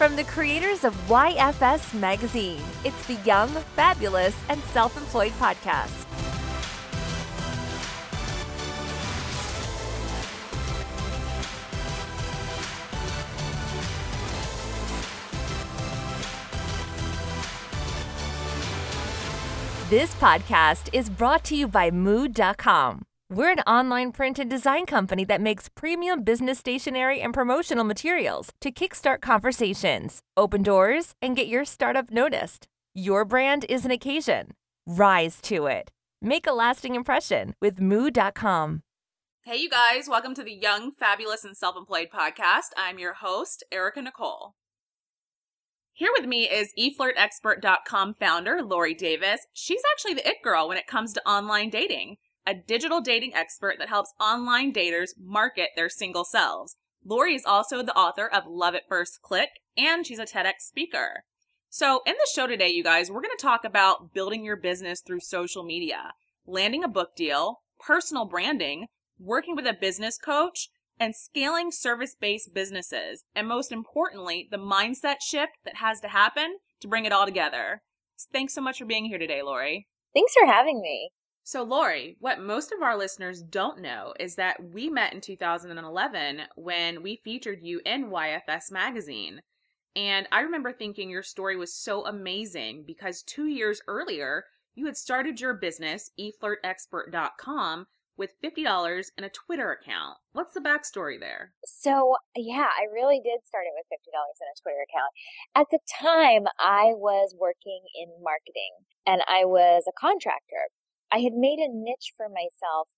From the creators of YFS Magazine, it's the Young, Fabulous, and Self-Employed Podcast. This podcast is brought to you by Mood.com. We're an online print and design company that makes premium business stationery and promotional materials to kickstart conversations, open doors, and get your startup noticed. Your brand is an occasion. Rise to it. Make a lasting impression with Mood.com. Hey, you guys. Welcome to the Young, Fabulous, and Self-Employed Podcast. I'm your host, Erica Nicole. Here with me is eFlirtExpert.com founder, Lori Davis. She's actually the it girl when it comes to online dating, a digital dating expert that helps online daters market their single selves. Lori is also the author of Love at First Click, and she's a TEDx speaker. So in the show today, you guys, we're going to talk about building your business through social media, landing a book deal, personal branding, working with a business coach, and scaling service-based businesses, and most importantly, the mindset shift that has to happen to bring it all together. Thanks so much for being here today, Lori. Thanks for having me. So, Lori, what most of our listeners don't know is that we met in 2011 when we featured you in YFS Magazine. And I remember thinking your story was so amazing because 2 years earlier, you had started your business, eFlirtExpert.com, with $50 and a Twitter account. What's the backstory there? So, I really did start it with $50 and a Twitter account. At the time, I was working in marketing and I was a contractor. I had made a niche for myself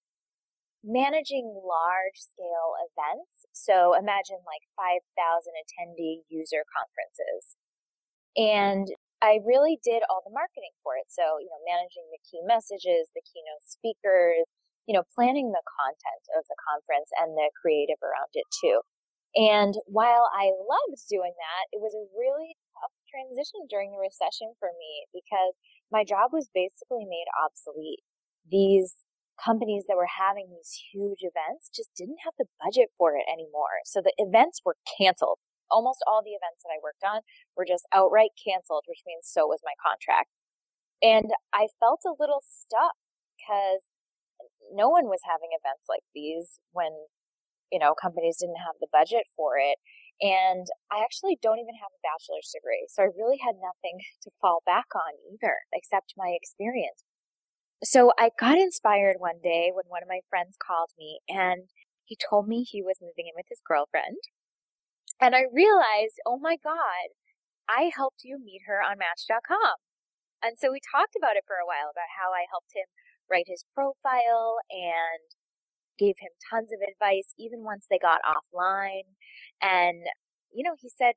managing large-scale events. So imagine like 5,000 attendee user conferences. And I really did all the marketing for it. So, managing the key messages, the keynote speakers, planning the content of the conference and the creative around it too. And while I loved doing that, it was a really tough transition during the recession for me because my job was basically made obsolete. These companies that were having these huge events just didn't have the budget for it anymore. So the events were canceled. Almost all the events that I worked on were just outright canceled, which means so was my contract. And I felt a little stuck because no one was having events like these when, companies didn't have the budget for it. And I actually don't even have a bachelor's degree. So I really had nothing to fall back on either, except my experience. So I got inspired one day when one of my friends called me and he told me he was moving in with his girlfriend. And I realized, oh my God, I helped you meet her on Match.com. And so we talked about it for a while, about how I helped him write his profile and gave him tons of advice, even once they got offline. And, he said,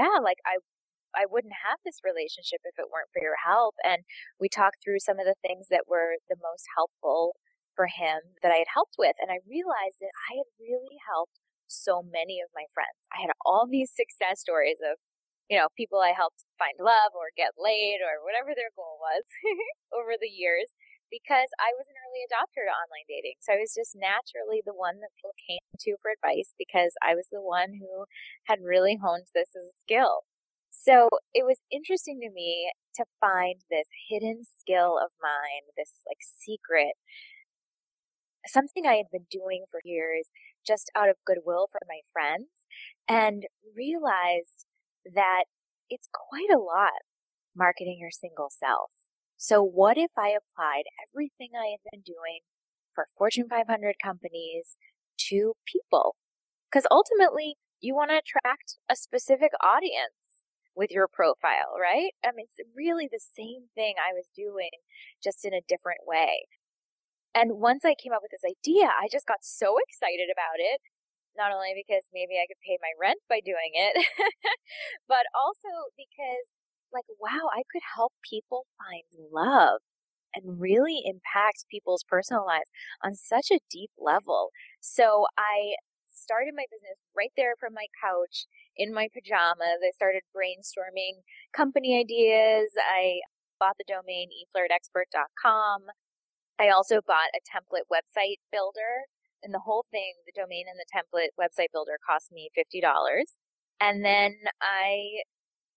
I wouldn't have this relationship if it weren't for your help. And we talked through some of the things that were the most helpful for him that I had helped with. And I realized that I had really helped so many of my friends. I had all these success stories of, people I helped find love or get laid or whatever their goal was over the years, because I was an early adopter to online dating. So I was just naturally the one that people came to for advice because I was the one who had really honed this as a skill. So it was interesting to me to find this hidden skill of mine, this secret, something I had been doing for years just out of goodwill for my friends, and realized that it's quite a lot marketing your single self. So what if I applied everything I had been doing for Fortune 500 companies to people? Because ultimately, you want to attract a specific audience with your profile, right? I mean, it's really the same thing I was doing, just in a different way. And once I came up with this idea, I just got so excited about it, not only because maybe I could pay my rent by doing it, but also because wow, I could help people find love and really impact people's personal lives on such a deep level. So I started my business right there from my couch in my pajamas. I started brainstorming company ideas. I bought the domain eFlirtExpert.com. I also bought a template website builder, and the whole thing, the domain and the template website builder, cost me $50. And then I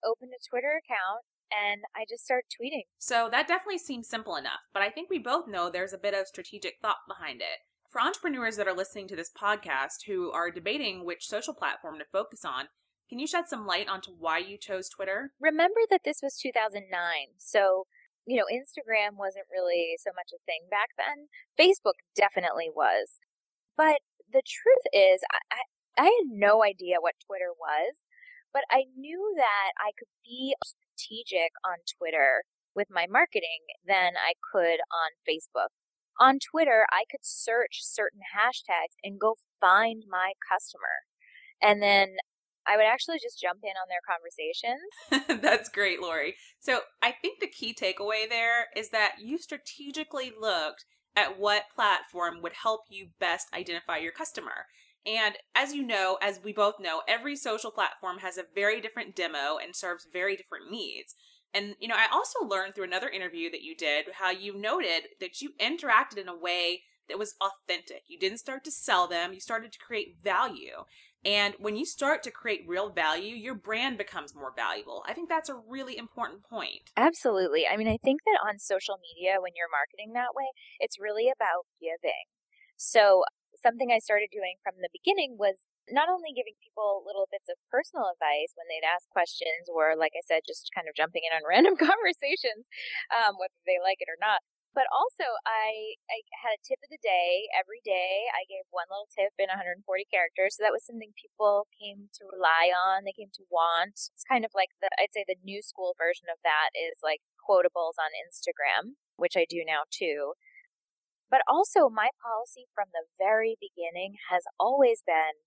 opened a Twitter account and I just started tweeting. So that definitely seems simple enough, but I think we both know there's a bit of strategic thought behind it. For entrepreneurs that are listening to this podcast who are debating which social platform to focus on, can you shed some light onto why you chose Twitter? Remember that this was 2009, so Instagram wasn't really so much a thing back then. Facebook definitely was. But the truth is, I had no idea what Twitter was, but I knew that I could be strategic on Twitter with my marketing than I could on Facebook. On Twitter, I could search certain hashtags and go find my customer. And then I would actually just jump in on their conversations. That's great, Lori. So I think the key takeaway there is that you strategically looked at what platform would help you best identify your customer. And as you know, as we both know, every social platform has a very different demo and serves very different needs. And, I also learned through another interview that you did how you noted that you interacted in a way that was authentic. You didn't start to sell them. You started to create value. And when you start to create real value, your brand becomes more valuable. I think that's a really important point. Absolutely. I mean, I think that on social media, when you're marketing that way, it's really about giving. So something I started doing from the beginning was not only giving people little bits of personal advice when they'd ask questions or, like I said, just kind of jumping in on random conversations, whether they like it or not. But also, I had a tip of the day. Every day, I gave one little tip in 140 characters. So that was something people came to rely on. They came to want. It's kind of like I'd say the new school version of that is like quotables on Instagram, which I do now too. But also, my policy from the very beginning has always been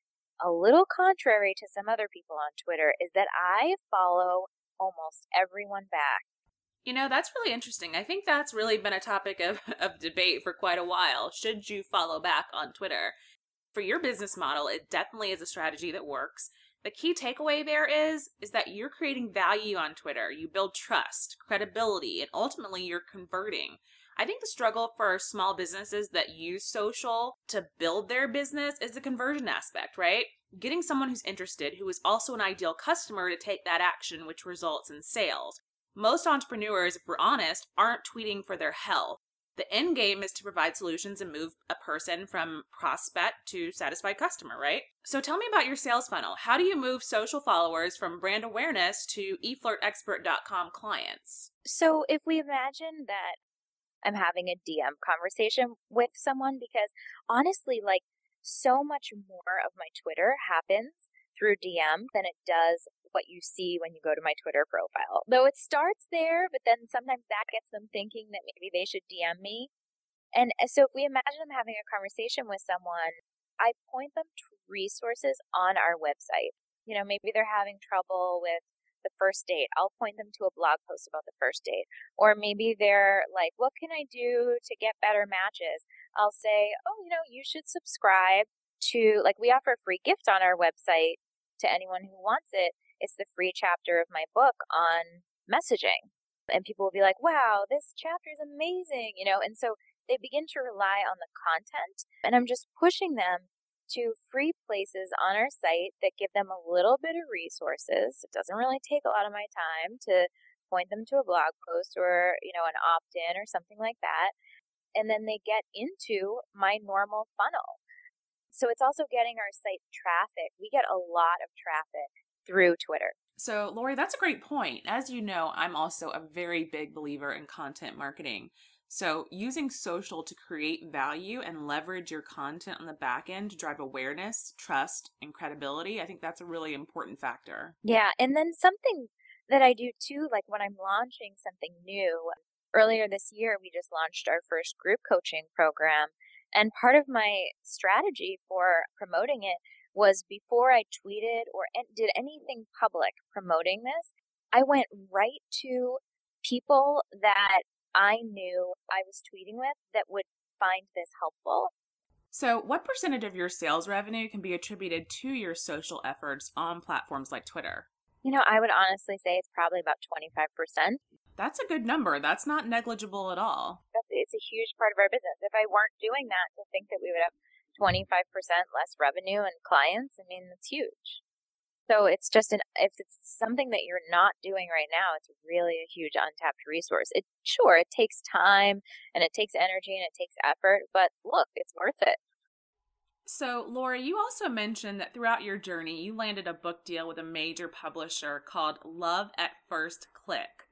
a little contrary to some other people on Twitter, is that I follow almost everyone back. That's really interesting. I think that's really been a topic of debate for quite a while. Should you follow back on Twitter? For your business model, it definitely is a strategy that works. The key takeaway there is that you're creating value on Twitter. You build trust, credibility, and ultimately you're converting. I think the struggle for small businesses that use social to build their business is the conversion aspect, right? Getting someone who's interested, who is also an ideal customer, to take that action, which results in sales. Most entrepreneurs, if we're honest, aren't tweeting for their health. The end game is to provide solutions and move a person from prospect to satisfied customer, right? So tell me about your sales funnel. How do you move social followers from brand awareness to eflirtexpert.com clients? So if we imagine that I'm having a DM conversation with someone, because honestly, like, so much more of my Twitter happens through DM than it does what you see when you go to my Twitter profile. Though it starts there, but then sometimes that gets them thinking that maybe they should DM me. And so if we imagine I'm having a conversation with someone, I point them to resources on our website. Maybe they're having trouble with the first date. I'll point them to a blog post about the first date. Or maybe they're like, what can I do to get better matches? I'll say, you should subscribe to, we offer a free gift on our website to anyone who wants it. It's the free chapter of my book on messaging. And people will be like, wow, this chapter is amazing, and so they begin to rely on the content. And I'm just pushing them to free places on our site that give them a little bit of resources. It doesn't really take a lot of my time to point them to a blog post or, an opt-in or something like that. And then they get into my normal funnel. So it's also getting our site traffic. We get a lot of traffic through Twitter. So, Lori, that's a great point. As you know, I'm also a very big believer in content marketing. So using social to create value and leverage your content on the back end to drive awareness, trust, and credibility, I think that's a really important factor. Yeah. And then something that I do too, like when I'm launching something new, earlier this year, we just launched our first group coaching program. And part of my strategy for promoting it was before I tweeted or did anything public promoting this, I went right to people that I knew I was tweeting with that would find this helpful. So what percentage of your sales revenue can be attributed to your social efforts on platforms like Twitter? I would honestly say it's probably about 25%. That's a good number. That's not negligible at all. It's a huge part of our business. If I weren't doing that, to think that we would have 25% less revenue and clients, I mean, that's huge. So it's just if it's something that you're not doing right now, it's really a huge untapped resource. It takes time and it takes energy and it takes effort, but look, it's worth it. So, Lori, you also mentioned that throughout your journey, you landed a book deal with a major publisher called Love at First Click.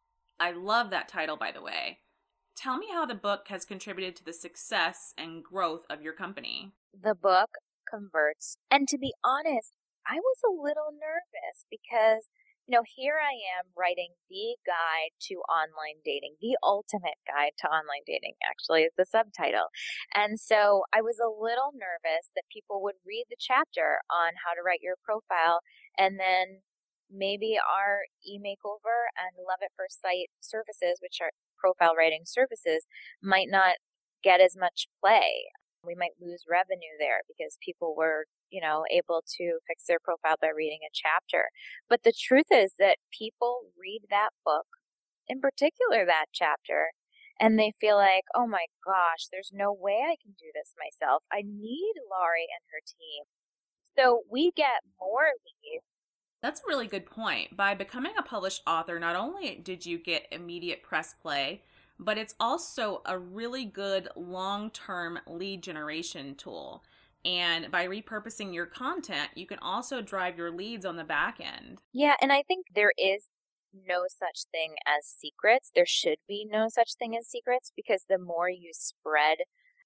I love that title, by the way. Tell me how the book has contributed to the success and growth of your company. The book converts. And to be honest, I was a little nervous because, here I am writing the guide to online dating, the ultimate guide to online dating, actually, is the subtitle. And so I was a little nervous that people would read the chapter on how to write your profile and then maybe our e-makeover and Love at First Sight services, which are profile writing services, might not get as much play. We might lose revenue there because people were, able to fix their profile by reading a chapter. But the truth is that people read that book, in particular that chapter, and they feel like, oh my gosh, there's no way I can do this myself. I need Laurie and her team. So we get more leads. That's a really good point. By becoming a published author, not only did you get immediate press play, but it's also a really good long-term lead generation tool. And by repurposing your content, you can also drive your leads on the back end. Yeah, and I think there is no such thing as secrets. There should be no such thing as secrets, because the more you spread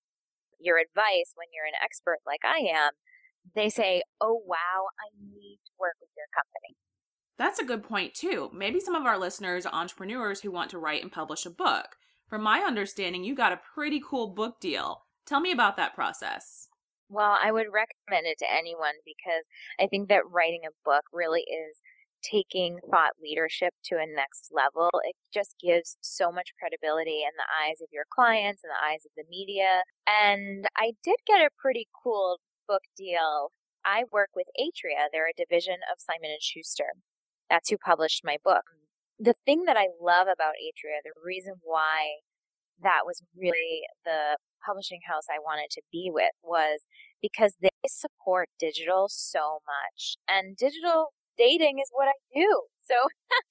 your advice when you're an expert like I am, they say, oh, wow, I need to work with your company. That's a good point, too. Maybe some of our listeners are entrepreneurs who want to write and publish a book. From my understanding, you got a pretty cool book deal. Tell me about that process. Well, I would recommend it to anyone because I think that writing a book really is taking thought leadership to a next level. It just gives so much credibility in the eyes of your clients and the eyes of the media. And I did get a pretty cool book deal. I work with Atria. They're a division of Simon & Schuster. That's who published my book. The thing that I love about Atria, the reason why that was really the publishing house I wanted to be with, was because they support digital so much. And digital dating is what I do. So,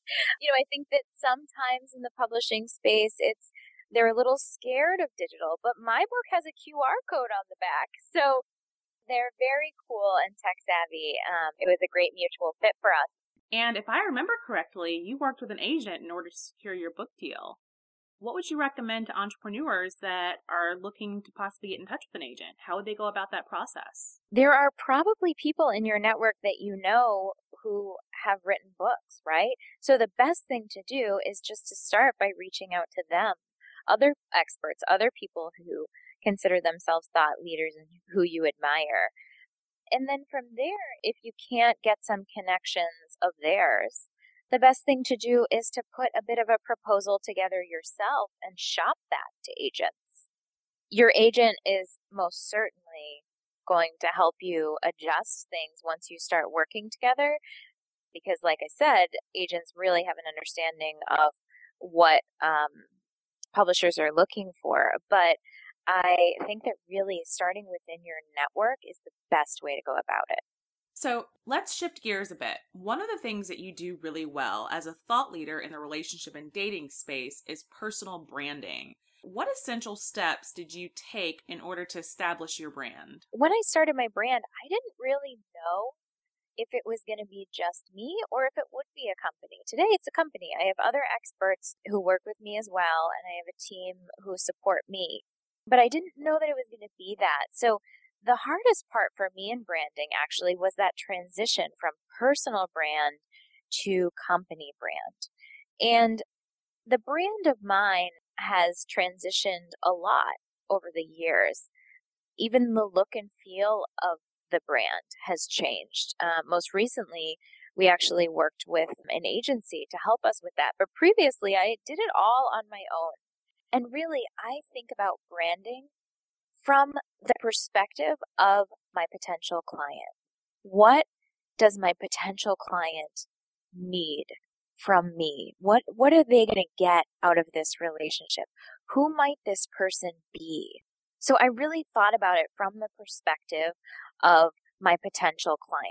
I think that sometimes in the publishing space, they're a little scared of digital, but my book has a QR code on the back. So they're very cool and tech savvy. It was a great mutual fit for us. And if I remember correctly, you worked with an agent in order to secure your book deal. What would you recommend to entrepreneurs that are looking to possibly get in touch with an agent? How would they go about that process? There are probably people in your network that you know who have written books, right? So the best thing to do is just to start by reaching out to them, other experts, other people who consider themselves thought leaders and who you admire. And then from there, if you can't get some connections of theirs, the best thing to do is to put a bit of a proposal together yourself and shop that to agents. Your agent is most certainly going to help you adjust things once you start working together, because like I said, agents really have an understanding of what publishers are looking for. But I think that really starting within your network is the best way to go about it. So let's shift gears a bit. One of the things that you do really well as a thought leader in the relationship and dating space is personal branding. What essential steps did you take in order to establish your brand? When I started my brand, I didn't really know if it was going to be just me or if it would be a company. Today, it's a company. I have other experts who work with me as well, and I have a team who support me. But I didn't know that it was going to be that. So the hardest part for me in branding actually was that transition from personal brand to company brand. And the brand of mine has transitioned a lot over the years. Even the look and feel of the brand has changed. Most recently, we actually worked with an agency to help us with that. But previously, I did it all on my own. And really, I think about branding from the perspective of my potential client. What does my potential client need from me? What are they going to get out of this relationship? Who might this person be? So I really thought about it from the perspective of my potential client.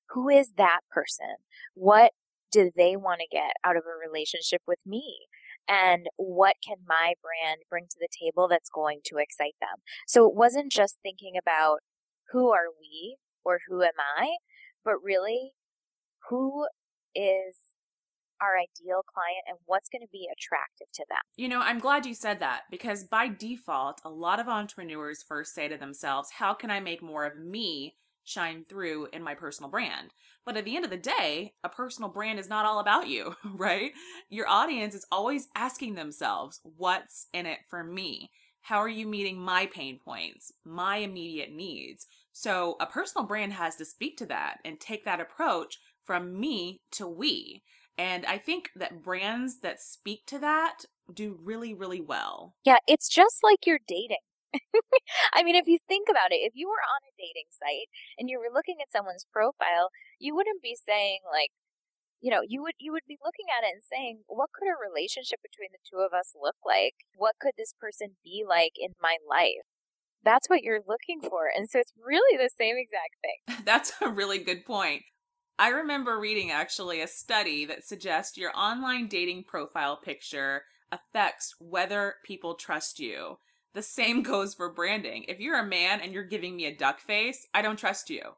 Who is that person? What do they want to get out of a relationship with me? And what can my brand bring to the table that's going to excite them? So it wasn't just thinking about who are we or who am I, but really who is our ideal client and what's going to be attractive to them. You know, I'm glad you said that, because by default, a lot of entrepreneurs first say to themselves, how can I make more of me shine through in my personal brand? But at the end of the day, a personal brand is not all about you, right? Your audience is always asking themselves, what's in it for me? How are you meeting my pain points, my immediate needs? So a personal brand has to speak to that and take that approach from me to we. And I think that brands that speak to that do really, really well. Yeah, it's just like you're dating. I mean, if you think about it, if you were on a dating site and you were looking at someone's profile, you wouldn't be saying like, you would be looking at it and saying, what could a relationship between the two of us look like? What could this person be like in my life? That's what you're looking for. And so it's really the same exact thing. That's a really good point. I remember reading actually a study that suggests your online dating profile picture affects whether people trust you. The same goes for branding. If you're a man and you're giving me a duck face, I don't trust you.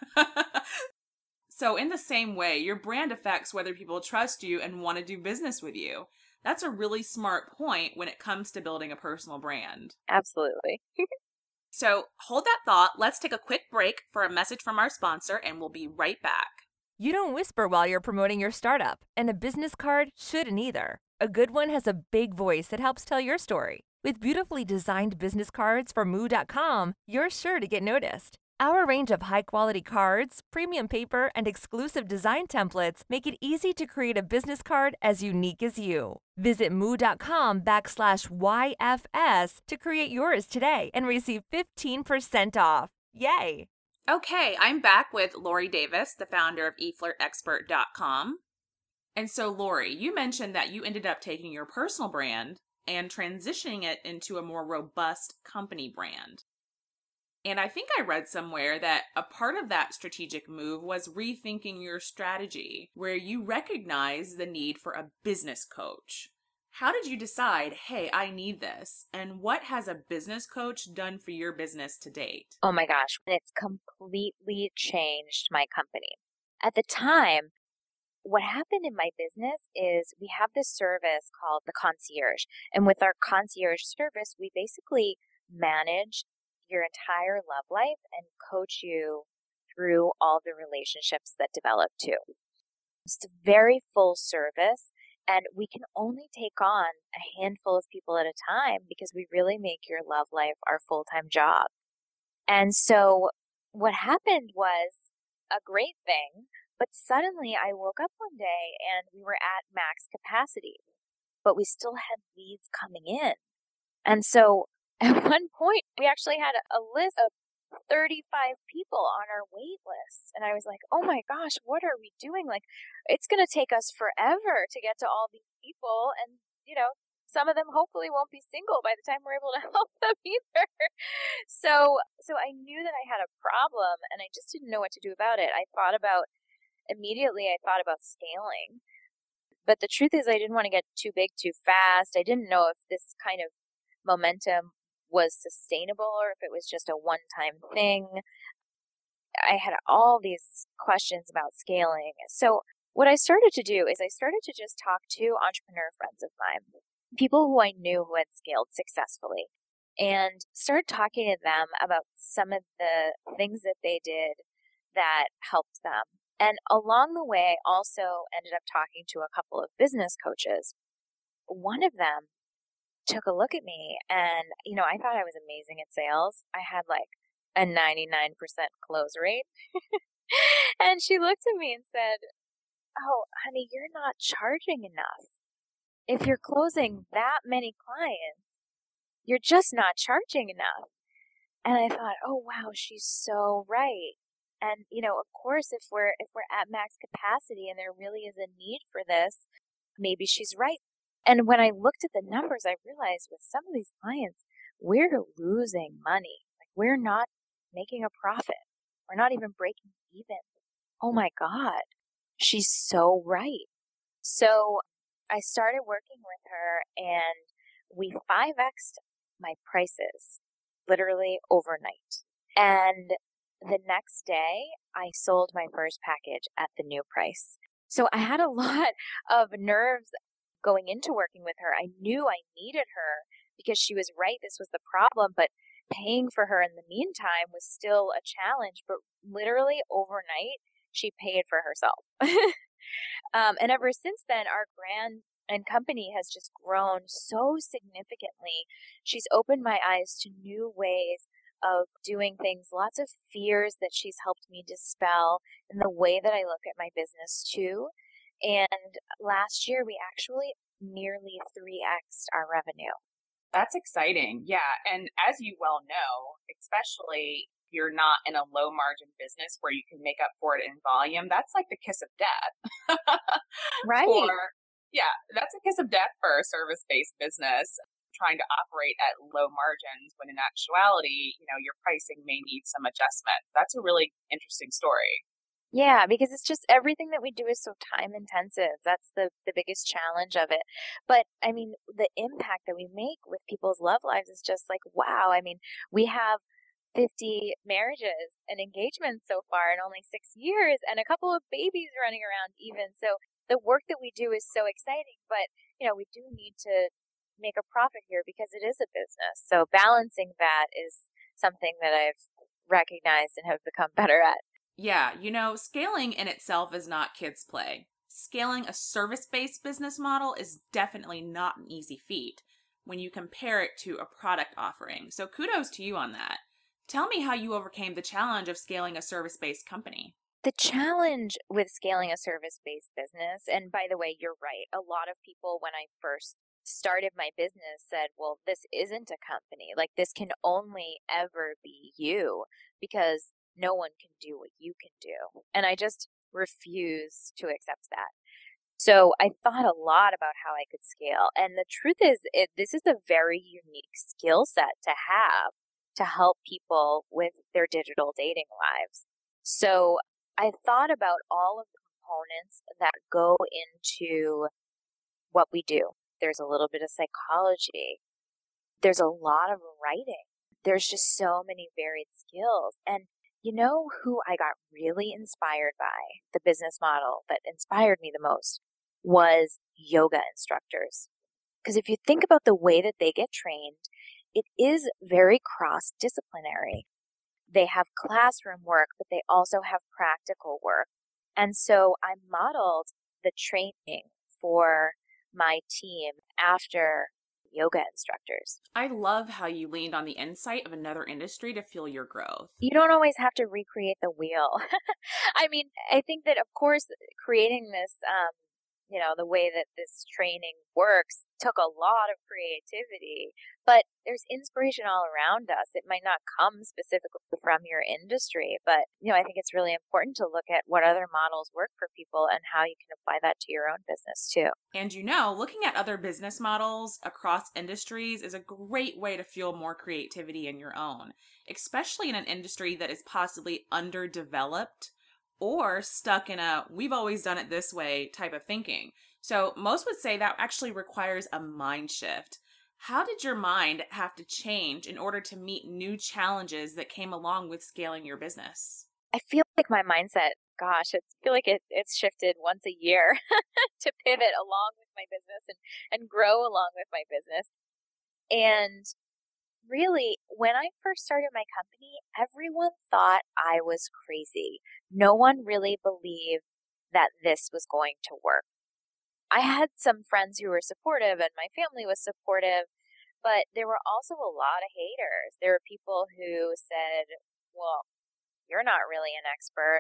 So in the same way, your brand affects whether people trust you and want to do business with you. That's a really smart point when it comes to building a personal brand. Absolutely. So hold that thought. Let's take a quick break for a message from our sponsor, and we'll be right back. You don't whisper while you're promoting your startup, and a business card shouldn't either. A good one has a big voice that helps tell your story. With beautifully designed business cards from Moo.com, you're sure to get noticed. Our range of high-quality cards, premium paper, and exclusive design templates make it easy to create a business card as unique as you. Visit Moo.com/YFS to create yours today and receive 15% off. Yay! Okay, I'm back with Lori Davis, the founder of eFlirtExpert.com. And so, Lori, you mentioned that you ended up taking your personal brand and transitioning it into a more robust company brand. And I think I read somewhere that a part of that strategic move was rethinking your strategy, where you recognize the need for a business coach. How did you decide, hey, I need this? And what has a business coach done for your business to date? Oh my gosh, it's completely changed my company. At the time, what happened in my business is we have this service called the concierge. And with our concierge service, we basically manage your entire love life and coach you through all the relationships that develop too. It's a very full service, and we can only take on a handful of people at a time because we really make your love life our full-time job. And so what happened was a great thing, but suddenly I woke up one day and we were at max capacity, but we still had leads coming in. And so at one point, we actually had a list of 35 people on our wait list. And I was like, oh my gosh, what are we doing? Like, it's going to take us forever to get to all these people. And, some of them hopefully won't be single by the time we're able to help them either. So I knew that I had a problem and I just didn't know what to do about it. Immediately I thought about scaling. But the truth is I didn't want to get too big too fast. I didn't know if this kind of momentum was sustainable or if it was just a one-time thing. I had all these questions about scaling. So what I started to do is I started to just talk to entrepreneur friends of mine, people who I knew who had scaled successfully, and started talking to them about some of the things that they did that helped them. And along the way, I also ended up talking to a couple of business coaches. One of them took a look at me and, I thought I was amazing at sales. I had like a 99% close rate. And she looked at me and said, oh, honey, you're not charging enough. If you're closing that many clients, you're just not charging enough. And I thought, oh, wow, she's so right. And, of course, if we're at max capacity and there really is a need for this, maybe she's right. And when I looked at the numbers, I realized with some of these clients, we're losing money. Like, we're not making a profit. We're not even breaking even oh my God, she's so right. So I started working with her and we 5x'd my prices literally overnight. And the next day I sold my first package at the new price. So I had a lot of nerves going into working with her. I knew I needed her because she was right. This was the problem, but paying for her in the meantime was still a challenge. But literally overnight, she paid for herself. And ever since then, our brand and company has just grown so significantly. She's opened my eyes to new ways of doing things, lots of fears that she's helped me dispel in the way that I look at my business too. And last year, we actually nearly 3x'd our revenue. That's exciting. Yeah. And as you well know, especially if you're not in a low margin business where you can make up for it in volume, that's like the kiss of death. Right. That's a kiss of death for a service-based business trying to operate at low margins when in actuality, your pricing may need some adjustment. That's a really interesting story. Yeah, because it's just everything that we do is so time intensive. That's the biggest challenge of it. But I mean, the impact that we make with people's love lives is just like, wow. I mean, we have 50 marriages and engagements so far in only 6 years and a couple of babies running around even. So the work that we do is so exciting, but we do need to make a profit here because it is a business. So balancing that is something that I've recognized and have become better at. Yeah, scaling in itself is not kids' play. Scaling a service-based business model is definitely not an easy feat when you compare it to a product offering. So kudos to you on that. Tell me how you overcame the challenge of scaling a service-based company. The challenge with scaling a service-based business, and by the way, you're right, a lot of people when I first started my business said, well, this isn't a company. Like, this can only ever be you because no one can do what you can do. And I just refuse to accept that. So I thought a lot about how I could scale. And the truth is, this is a very unique skill set to have to help people with their digital dating lives. So I thought about all of the components that go into what we do. There's a little bit of psychology. There's a lot of writing. There's just so many varied skills. And you know who I got really inspired by, the business model that inspired me the most, was yoga instructors. Because if you think about the way that they get trained, it is very cross-disciplinary. They have classroom work, but they also have practical work. And so I modeled the training for my team after yoga instructors. I love how you leaned on the insight of another industry to fuel your growth. You don't always have to recreate the wheel. I mean, I think that, of course, creating this, the way that this training works took a lot of creativity, but there's inspiration all around us. It might not come specifically from your industry, but, I think it's really important to look at what other models work for people and how you can apply that to your own business too. And looking at other business models across industries is a great way to fuel more creativity in your own, especially in an industry that is possibly underdeveloped or stuck in a we've always done it this way type of thinking. So most would say that actually requires a mind shift. How did your mind have to change in order to meet new challenges that came along with scaling your business? I feel like my mindset, I feel like it's shifted once a year to pivot along with my business and grow along with my business. And really, when I first started my company, everyone thought I was crazy. No one really believed that this was going to work. I had some friends who were supportive and my family was supportive, but there were also a lot of haters. There were people who said, well, you're not really an expert,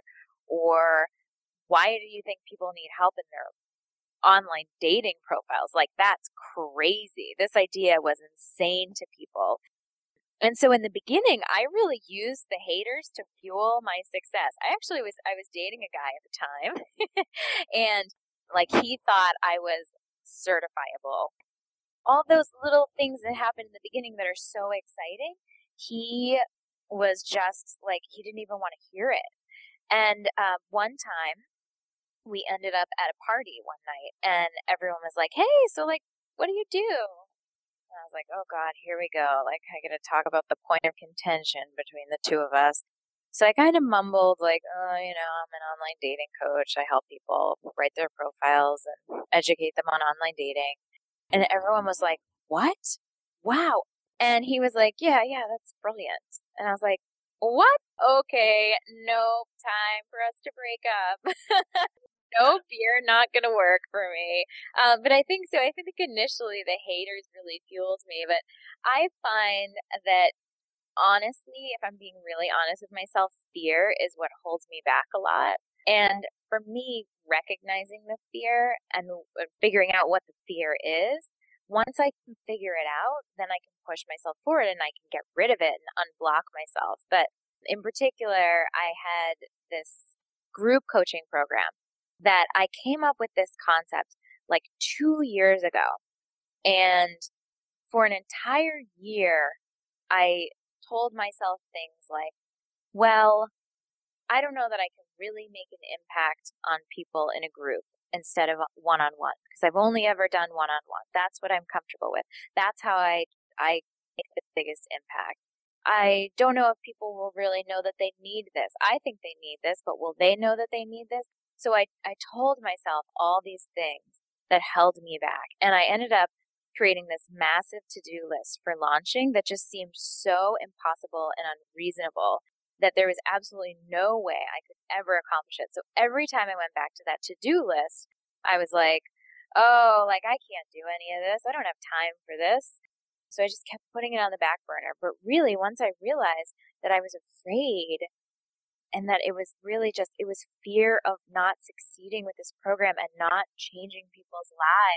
or why do you think people need help in their online dating profiles? Like, that's crazy. This idea was insane to people. And so in the beginning, I really used the haters to fuel my success. I was dating a guy at the time and he thought I was certifiable. All those little things that happen in the beginning that are so exciting, he was just he didn't even want to hear it. And one time we ended up at a party one night and everyone was like, hey, so like, what do you do? And I was like, oh God, here we go. Like, I got to talk about the point of contention between the two of us. So I kind of mumbled like, oh, I'm an online dating coach. I help people write their profiles and educate them on online dating. And everyone was like, what? Wow. And he was like, yeah, that's brilliant. And I was like, what? Okay, no time for us to break up. Nope, you're not going to work for me. But I think so. I think initially the haters really fueled me. But I find that, honestly, if I'm being really honest with myself, fear is what holds me back a lot. And for me, recognizing the fear and figuring out what the fear is, once I can figure it out, then I can push myself forward and I can get rid of it and unblock myself. But in particular, I had this group coaching program that I came up with this concept like 2 years ago. And for an entire year, I told myself things like, well, I don't know that I can really make an impact on people in a group instead of one-on-one, because I've only ever done one-on-one. That's what I'm comfortable with. That's how I make the biggest impact. I don't know if people will really know that they need this. I think they need this, but will they know that they need this? So I told myself all these things that held me back. And I ended up creating this massive to-do list for launching that just seemed so impossible and unreasonable that there was absolutely no way I could ever accomplish it. So every time I went back to that to-do list, I was like, oh, like I can't do any of this. I don't have time for this. So I just kept putting it on the back burner. But really, once I realized that I was afraid and that it was really it was fear of not succeeding with this program and not changing people's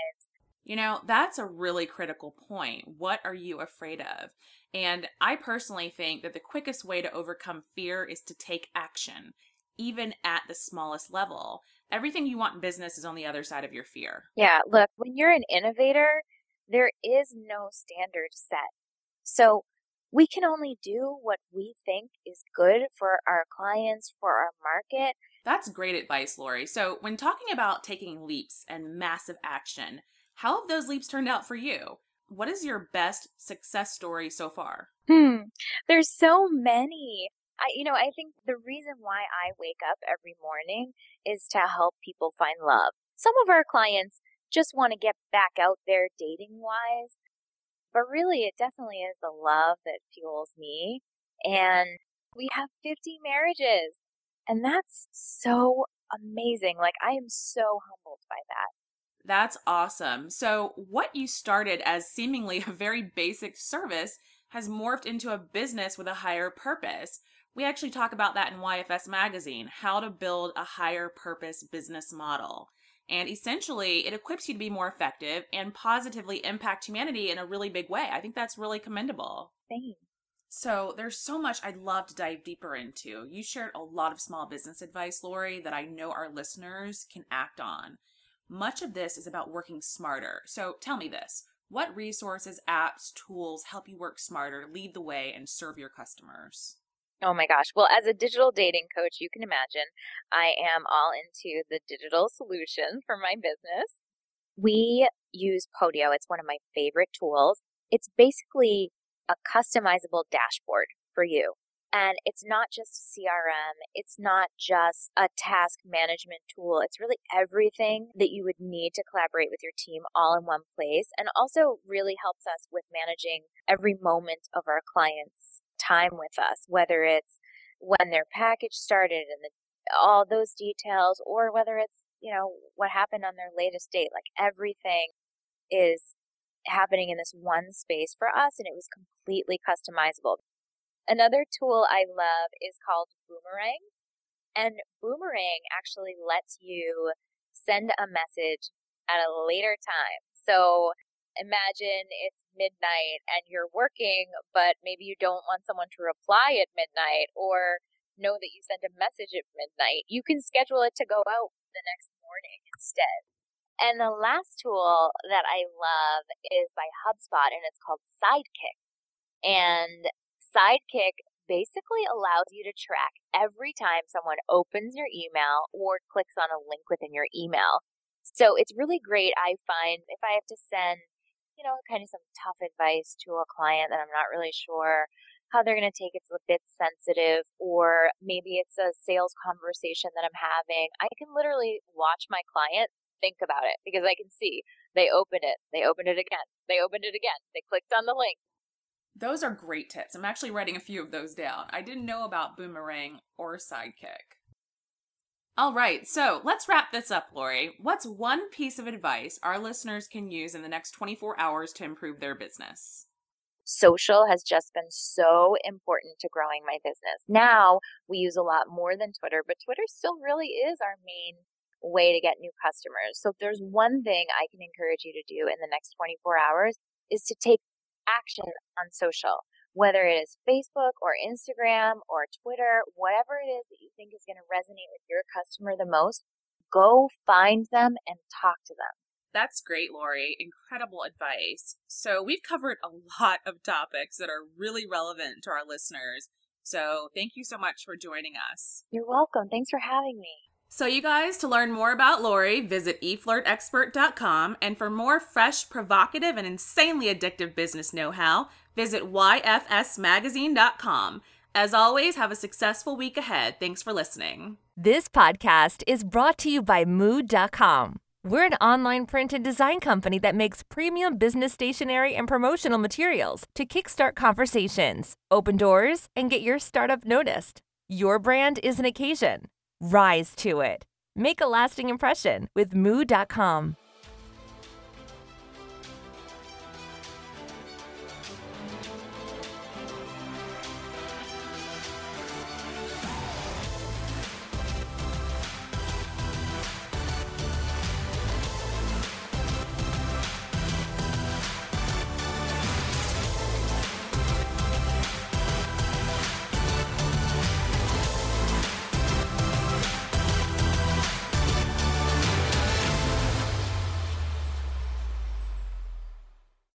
lives. That's a really critical point. What are you afraid of? And I personally think that the quickest way to overcome fear is to take action, even at the smallest level. Everything you want in business is on the other side of your fear. Yeah, look, when you're an innovator, there is no standard set. So we can only do what we think is good for our clients, for our market. That's great advice, Lori. So when talking about taking leaps and massive action, how have those leaps turned out for you? What is your best success story so far? There's so many. I think the reason why I wake up every morning is to help people find love. Some of our clients just want to get back out there dating-wise, but really it definitely is the love that fuels me. And we have 50 marriages, and that's so amazing. Like, I am so humbled by that. That's awesome. So what you started as seemingly a very basic service has morphed into a business with a higher purpose. We actually talk about that in YFS Magazine, how to build a higher purpose business model. And essentially, it equips you to be more effective and positively impact humanity in a really big way. I think that's really commendable. Thanks. So there's so much I'd love to dive deeper into. You shared a lot of small business advice, Lori, that I know our listeners can act on. Much of this is about working smarter. So tell me this. What resources, apps, tools help you work smarter, lead the way, and serve your customers? Oh my gosh. Well, as a digital dating coach, you can imagine I am all into the digital solution for my business. We use Podio. It's one of my favorite tools. It's basically a customizable dashboard for you. And it's not just CRM. It's not just a task management tool. It's really everything that you would need to collaborate with your team all in one place, and also really helps us with managing every moment of our clients' time with us, whether it's when their package started and all those details, or whether it's, what happened on their latest date. Like, everything is happening in this one space for us, and it was completely customizable. Another tool I love is called Boomerang, and Boomerang actually lets you send a message at a later time. So imagine it's midnight and you're working, but maybe you don't want someone to reply at midnight or know that you sent a message at midnight. You can schedule it to go out the next morning instead. And the last tool that I love is by HubSpot, and it's called Sidekick. And Sidekick basically allows you to track every time someone opens your email or clicks on a link within your email. So it's really great, I find, if I have to send, kind of some tough advice to a client that I'm not really sure how they're going to take, it's a bit sensitive, or maybe it's a sales conversation that I'm having, I can literally watch my client think about it because I can see they opened it again, they opened it again, they clicked on the link. Those are great tips. I'm actually writing a few of those down. I didn't know about Boomerang or Sidekick. All right, so let's wrap this up, Lori. What's one piece of advice our listeners can use in the next 24 hours to improve their business? Social has just been so important to growing my business. Now we use a lot more than Twitter, but Twitter still really is our main way to get new customers. So if there's one thing I can encourage you to do in the next 24 hours is to take action on social, whether it is Facebook or Instagram or Twitter, whatever it is that you think is going to resonate with your customer the most, go find them and talk to them. That's great, Lori. Incredible advice. So we've covered a lot of topics that are really relevant to our listeners. So thank you so much for joining us. You're welcome. Thanks for having me. So you guys, to learn more about Lori, visit eflirtexpert.com. And for more fresh, provocative, and insanely addictive business know-how, visit yfsmagazine.com. As always, have a successful week ahead. Thanks for listening. This podcast is brought to you by Mood.com. We're an online print and design company that makes premium business stationery and promotional materials to kickstart conversations, open doors, and get your startup noticed. Your brand is an occasion. Rise to it. Make a lasting impression with Mood.com.